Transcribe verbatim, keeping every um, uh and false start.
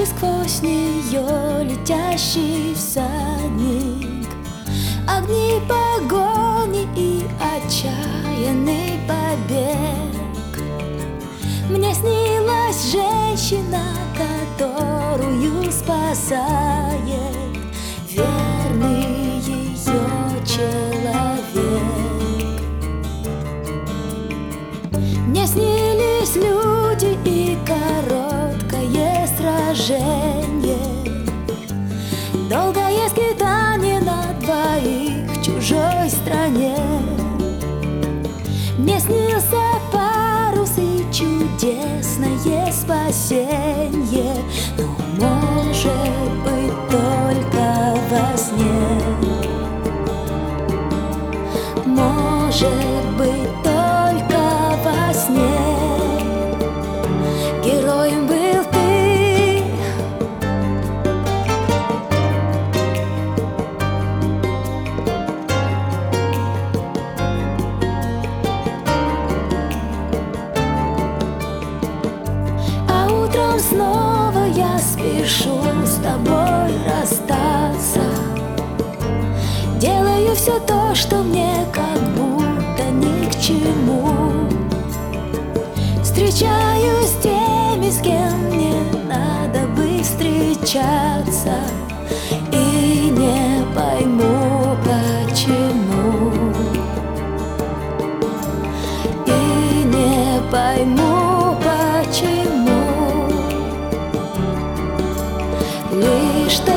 сквозь нее летящий всадник, огни погони и отчаянный побег. Мне снилась женщина, которую спасает верный ее человек. Мне снились люди и короткое сражение, долгое скитание на двоих в чужой стране. Мне снился парус и чудесное спасенье, но может быть только во сне. Может быть только во сне. Героем был ты. А утром снова я спешу с тобой расстаться. Делаю все то, что мне как будто ни к чему. Встречаюсь с теми, с кем мне надо бы встречаться, и не пойму почему. И не пойму почему. Лишь ты